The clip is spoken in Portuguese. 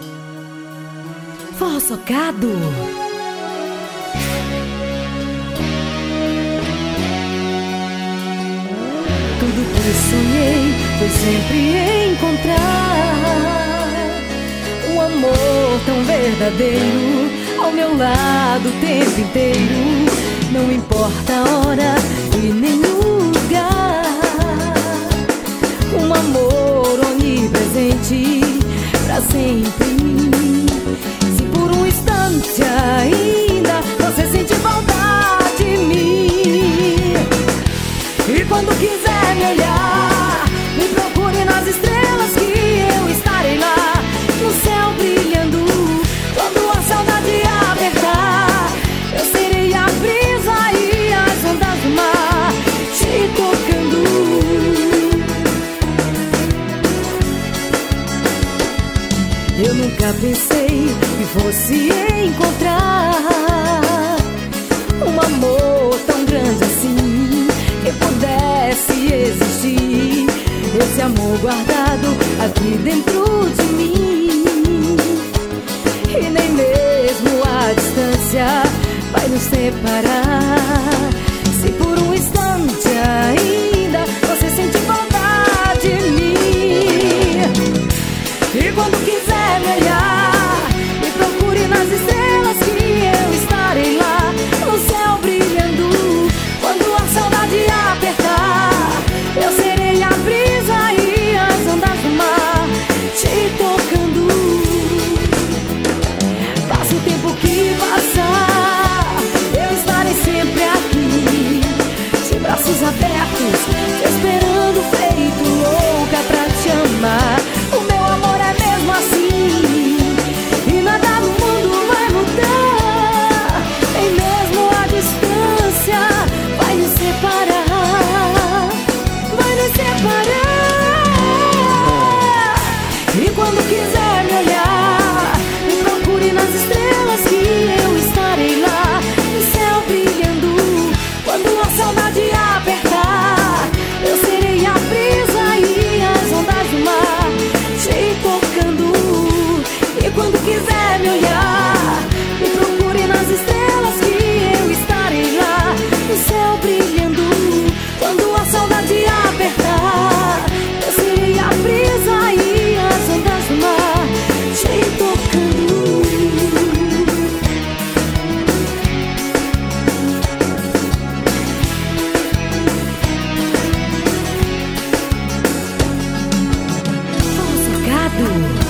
Forró Socado. Tudo que sonhei foi sempre encontrar um amor tão verdadeiro ao meu lado o tempo inteiro. Não importa a hora e nem o lugar, um amor onipresente pra sempre. Se por um instante ainda você sentir vontade de mim, e quando quiser me olhar, me procure nas estrelas que eu estarei lá, no céu brilhando. Quando a saudade apertar, eu serei a brisa e as ondas do mar te tocando. Eu nunca pensei que fosse encontrar um amor tão grande assim, que pudesse existir. Esse amor guardado aqui dentro de mim, e nem mesmo a distância vai nos separar. Se por um instante ainda você sentir vontade de mim, e quando quiser me olhar, me procure nas estrelas que eu estarei lá, no céu brilhando. Quando a saudade apertar, eu serei a brisa e as ondas do mar te tocando. Passa o tempo que passar, eu estarei sempre aqui, de braços abertos, te esperando feito louca pra te amar. O meu amor é mesmo assim, e nada no mundo vai mudar, nem mesmo a distância vai nos separar, vai nos separar. E quando quiser me olhar, me procure nas estrelas que eu estarei lá, no céu brilhando. Quando a saudade apertar, eu serei a brisa e as ondas do mar te tocando. E quando quiser me olhar, me procure nas estrelas que eu estarei lá, no céu brilhando. Quando a saudade apertar, eu serei a brisa e as ondas do mar te tocando. Forró Socado.